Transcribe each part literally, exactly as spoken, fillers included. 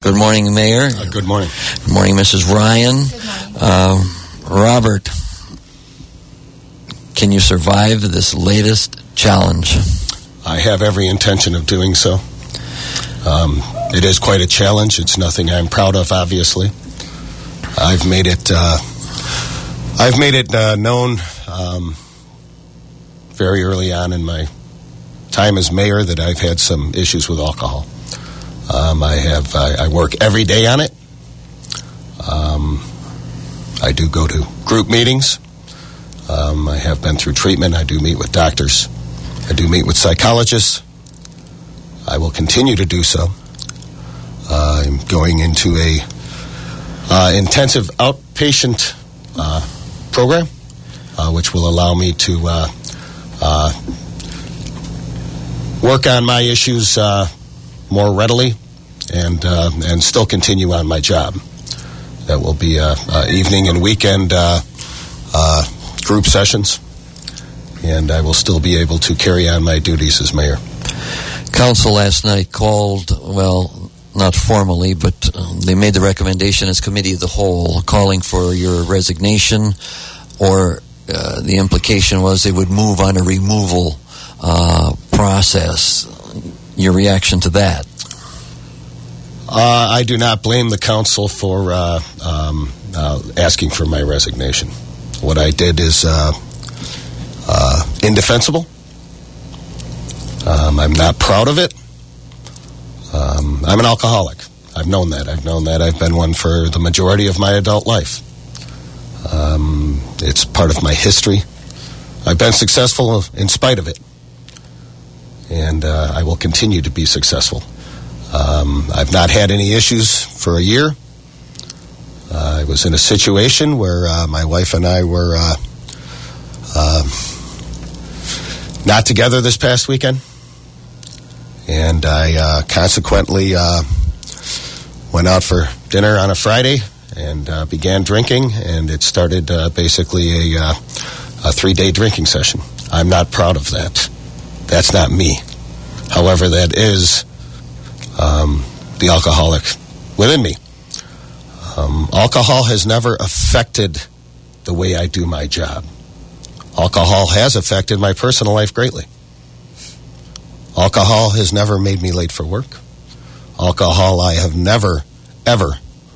Good morning, Mayor. Uh, good morning. Good morning, Missus Ryan. Good morning. Uh, Robert, can you survive this latest challenge? I have every intention of doing so. Um, it is quite a challenge. It's nothing I'm proud of, obviously. I've made it. Uh, I've made it uh, known um, very early on in my time as mayor that I've had some issues with alcohol. Um, I have. I, I work every day on it. Um, I do go to group meetings. Um, I have been through treatment. I do meet with doctors. I do meet with psychologists. I will continue to do so. Uh, I'm going into a uh, intensive outpatient uh, program, uh, which will allow me to uh, uh, work on my issues uh, more readily and uh, and still continue on my job. That will be uh, uh, evening and weekend uh, uh, group sessions, and I will still be able to carry on my duties as mayor. Council last night called, well, not formally, but uh, they made the recommendation as committee of the whole, calling for your resignation, or uh, the implication was they would move on a removal uh, process. Your reaction to that? Uh, I do not blame the council for uh, um, uh, asking for my resignation. What I did is uh, uh, indefensible. Um, I'm not proud of it. Um, I'm an alcoholic. I've known that. I've known that. I've been one for the majority of my adult life. Um, it's part of my history. I've been successful in spite of it. And uh, I will continue to be successful. Um, I've not had any issues for a year. Uh, I was in a situation where uh, my wife and I were uh, uh, not together this past weekend. And I uh, consequently uh, went out for dinner on a Friday and uh, began drinking, and it started uh, basically a, uh, a three-day drinking session. I'm not proud of that. That's not me. However, that is um, the alcoholic within me. Um, alcohol has never affected the way I do my job. Alcohol has affected my personal life greatly. Alcohol has never made me late for work. Alcohol, I have never, ever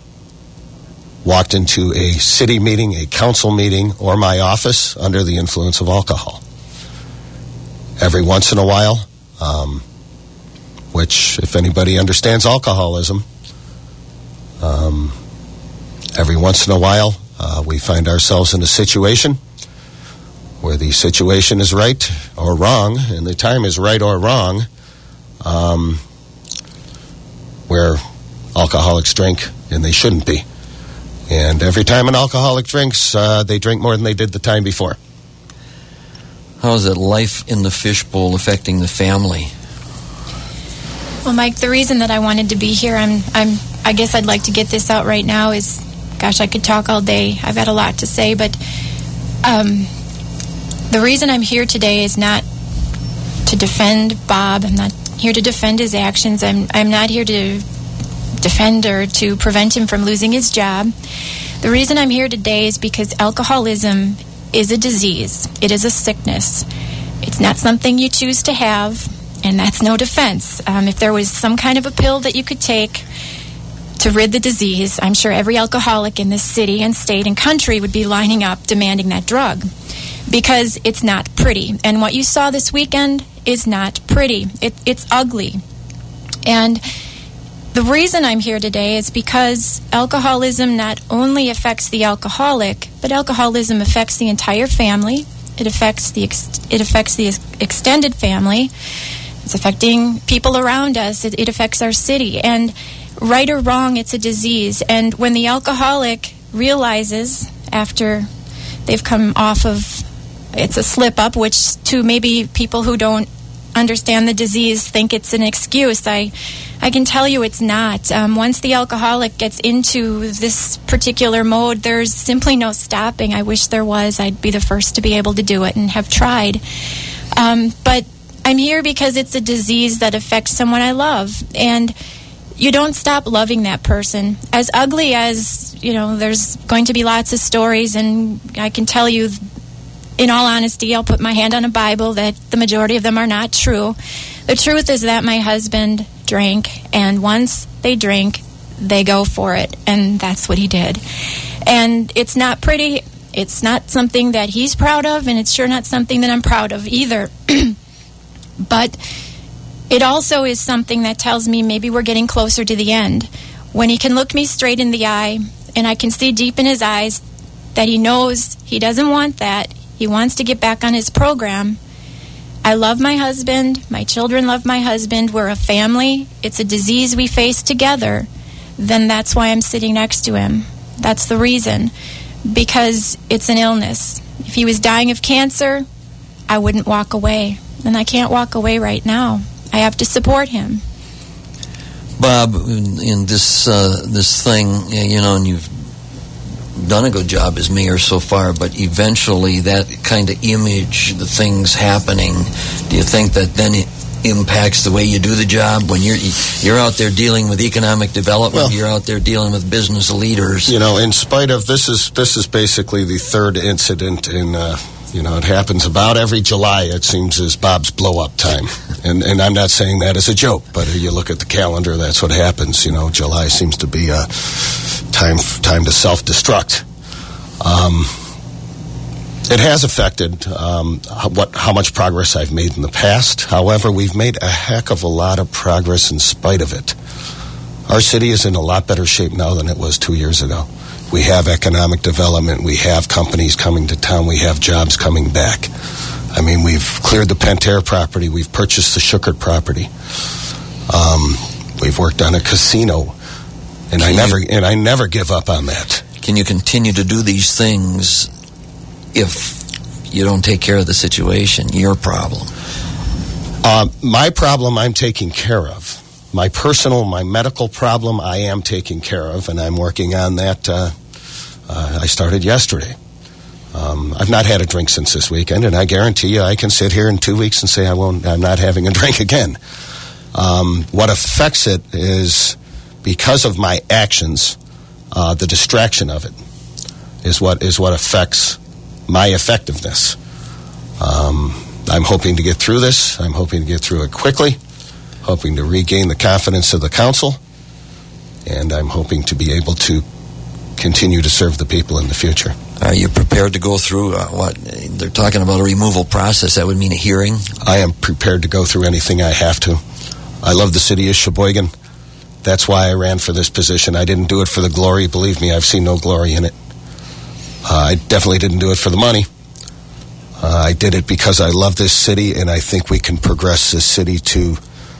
walked into a city meeting, a council meeting, or my office under the influence of alcohol. Every once in a while, um, which, if anybody understands alcoholism, um, every once in a while, uh, we find ourselves in a situation where the situation is right or wrong, and the time is right or wrong, um, where alcoholics drink and they shouldn't be. And every time an alcoholic drinks, uh, they drink more than they did the time before. How is it life in the fishbowl affecting the family? Well, Mike, the reason that I wanted to be here, I'm, I'm, I guess I'd like to get this out right now is, gosh, I could talk all day. I've got a lot to say, but um, the reason I'm here today is not to defend Bob. I'm not here to defend his actions. I'm, I'm not here to defend or to prevent him from losing his job. The reason I'm here today is because alcoholism is a disease. It is a sickness. It's not something you choose to have, and that's no defense. Um, if there was some kind of a pill that you could take to rid the disease, I'm sure every alcoholic in this city and state and country would be lining up demanding that drug, because it's not pretty. And what you saw this weekend is not pretty. It, it's ugly. And the reason I'm here today is because alcoholism not only affects the alcoholic, but alcoholism affects the entire family. It affects the ex- it affects the ex- extended family. It's affecting people around us. It, it affects our city. And right or wrong, it's a disease. And when the alcoholic realizes after they've come off of, it's a slip up, which to maybe people who don't understand the disease think it's an excuse. I I can tell you it's not. Um, once the alcoholic gets into this particular mode, there's simply no stopping. I wish there was. I'd be the first to be able to do it and have tried. Um, but I'm here because it's a disease that affects someone I love. And you don't stop loving that person. As ugly as, you know, there's going to be lots of stories, and I can tell you, in all honesty, I'll put my hand on a Bible that the majority of them are not true. The truth is that my husband drank, and once they drink, they go for it, and that's what he did. And it's not pretty. It's not something that he's proud of, and it's sure not something that I'm proud of either. But it also is something that tells me maybe we're getting closer to the end. When he can look me straight in the eye, and I can see deep in his eyes that he knows he doesn't want that. He wants to get back on his program. I love my husband. My children love my husband. We're a family. It's a disease we face together. Then that's why I'm sitting next to him. That's the reason. Because it's an illness. If he was dying of cancer, I wouldn't walk away. And I can't walk away right now. I have to support him. Bob, in, in this uh, this thing, you know, and you've done a good job as mayor so far, but eventually that kind of image, the things happening, do you think that then it impacts the way you do the job when you're you're out there dealing with economic development, well, you're out there dealing with business leaders? You know, in spite of this is this is basically the third incident in uh, you know, it happens about every July, it seems, is Bob's blow-up time. And and I'm not saying that as a joke, but you look at the calendar, that's what happens. You know, July seems to be a time time to self-destruct. Um, it has affected um, what how much progress I've made in the past. However, we've made a heck of a lot of progress in spite of it. Our city is in a lot better shape now than it was two years ago. We have economic development. We have companies coming to town. We have jobs coming back. I mean, we've cleared the Pentair property. We've purchased the Schuckert property. Um, we've worked on a casino, and I never and I never give up on that. Can you continue to do these things if you don't take care of the situation? Your problem. Uh, my problem, I'm taking care of. My personal, my medical problem, I am taking care of, and I'm working on that. Uh, uh, I started yesterday. Um, I've not had a drink since this weekend, and I guarantee you I can sit here in two weeks and say I won't, I'm not having a drink again. Um, what affects it is, because of my actions, uh, the distraction of it is what is what affects my effectiveness. Um, I'm hoping to get through this. I'm hoping to get through it quickly. Hoping to regain the confidence of the council, and I'm hoping to be able to continue to serve the people in the future. Are you prepared to go through uh, what they're talking about, a removal process? That would mean a hearing? I am prepared to go through anything I have to. I love the city of Sheboygan. That's why I ran for this position. I didn't do it for the glory. Believe me, I've seen no glory in it. Uh, I definitely didn't do it for the money. Uh, I did it because I love this city, and I think we can progress this city to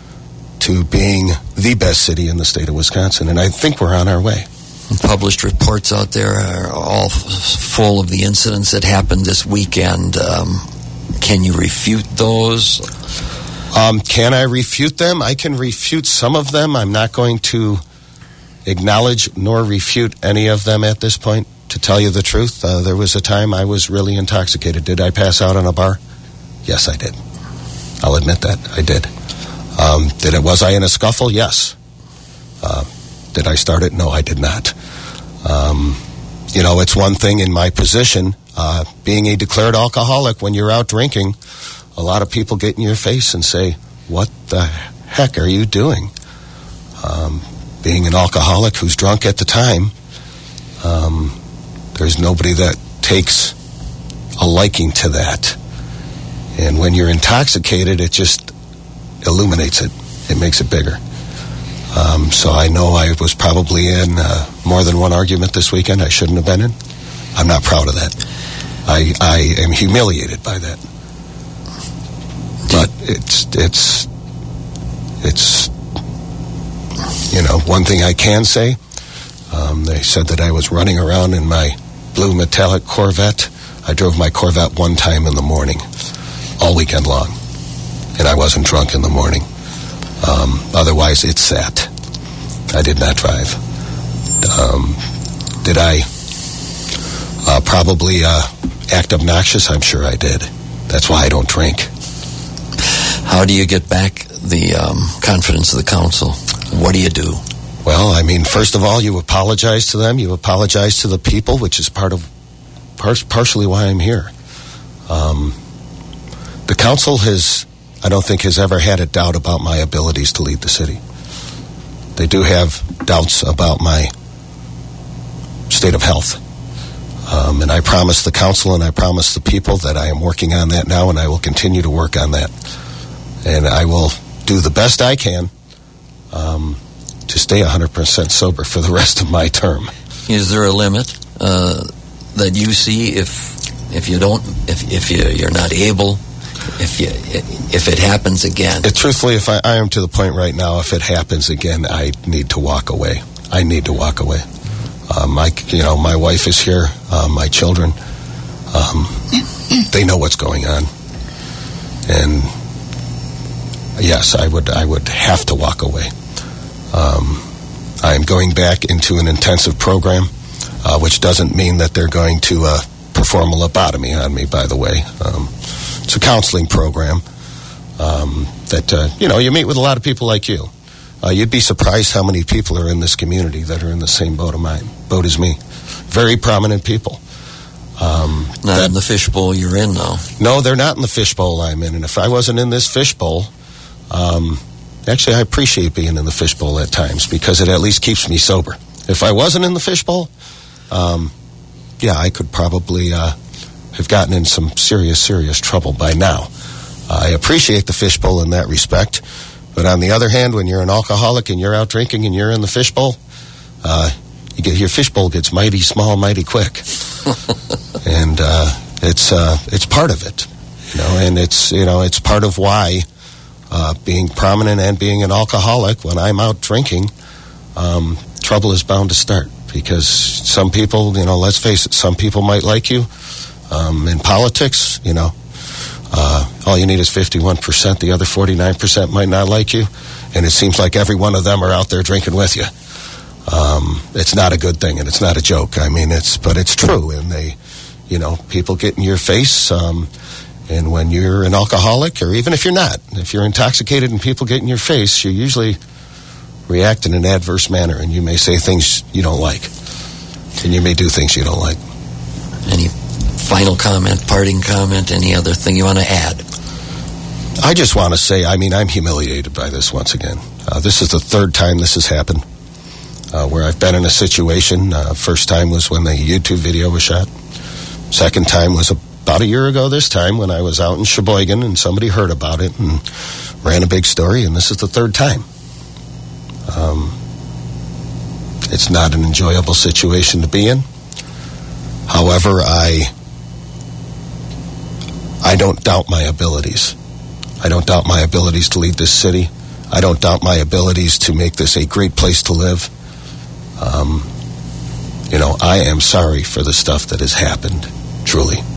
to being the best city in the state of Wisconsin, and I think we're on our way. Published reports out there are all f- full of the incidents that happened this weekend. Um, can you refute those? Um, can I refute them? I can refute some of them. I'm not going to acknowledge nor refute any of them at this point, to tell you the truth. Uh, there was a time I was really intoxicated. Did I pass out on a bar? Yes, I did. I'll admit that. I did. Um, did it? Was I in a scuffle? Yes. Uh, did I start it? No, I did not. Um, you know, it's one thing in my position, uh, being a declared alcoholic, when you're out drinking, a lot of people get in your face and say, what the heck are you doing? Um, being an alcoholic who's drunk at the time, um, there's nobody that takes a liking to that. And when you're intoxicated, it just illuminates it. It makes it bigger. Um, so I know I was probably in uh, more than one argument this weekend I shouldn't have been in. I'm not proud of that. I I am humiliated by that. But it's it's it's you know, one thing I can say. Um, they said that I was running around in my blue metallic Corvette. I drove my Corvette one time in the morning, all weekend long. And I wasn't drunk in the morning. Um, otherwise, it sat. I did not drive. Um, did I uh, probably uh, act obnoxious? I'm sure I did. That's why I don't drink. How do you get back the um, confidence of the council? What do you do? Well, I mean, first of all, you apologize to them. You apologize to the people, which is part of par- partially why I'm here. Um, the council has, I don't think, has ever had a doubt about my abilities to lead the city. They do have doubts about my state of health. Um, and I promise the council and I promise the people that I am working on that now, and I will continue to work on that. And I will do the best I can um, to stay one hundred percent sober for the rest of my term. Is there a limit uh, that you see if if you don't, if if you, you're not able, if you if it happens again? It, truthfully, if I, I am to the point right now, if it happens again, I need to walk away. I need to walk away. Um, my, you know, my wife is here. Uh, my children, um, they know what's going on, and yes, I would. I would have to walk away. Um, I am going back into an intensive program, uh, which doesn't mean that they're going to uh, perform a lobotomy on me. By the way, um, it's a counseling program um, that uh, you know you meet with a lot of people like you. Uh, you'd be surprised how many people are in this community that are in the same boat of mine, boat as me. Very prominent people. Um, not that, in the fishbowl you're in, though. No, they're not in the fishbowl I'm in. And if I wasn't in this fishbowl, um, actually, I appreciate being in the fishbowl at times because it at least keeps me sober. If I wasn't in the fishbowl, um, yeah, I could probably uh, have gotten in some serious, serious trouble by now. Uh, I appreciate the fishbowl in that respect. But on the other hand, when you're an alcoholic and you're out drinking and you're in the fishbowl, uh, you get your fishbowl gets mighty small, mighty quick, and uh, it's uh, it's part of it, you know. And it's you know it's part of why uh, being prominent and being an alcoholic, when I'm out drinking, um, trouble is bound to start because some people, you know, let's face it, some people might like you. Um, in politics, you know. Uh, all you need is fifty-one percent. The other forty-nine percent might not like you. And it seems like every one of them are out there drinking with you. Um, it's not a good thing, and it's not a joke. I mean, it's, but it's true. And they, you know, people get in your face. Um, and when you're an alcoholic, or even if you're not, if you're intoxicated and people get in your face, you usually react in an adverse manner. And you may say things you don't like. And you may do things you don't like. Any final comment, parting comment, any other thing you want to add? I just want to say, I mean, I'm humiliated by this once again. Uh, this is the third time this has happened, uh, where I've been in a situation. Uh, first time was when the YouTube video was shot. Second time was about a year ago this time when I was out in Sheboygan and somebody heard about it and ran a big story, and this is the third time. Um, it's not an enjoyable situation to be in. However, I... I don't doubt my abilities. I don't doubt my abilities to lead this city. I don't doubt my abilities to make this a great place to live. Um, you know, I am sorry for the stuff that has happened, truly.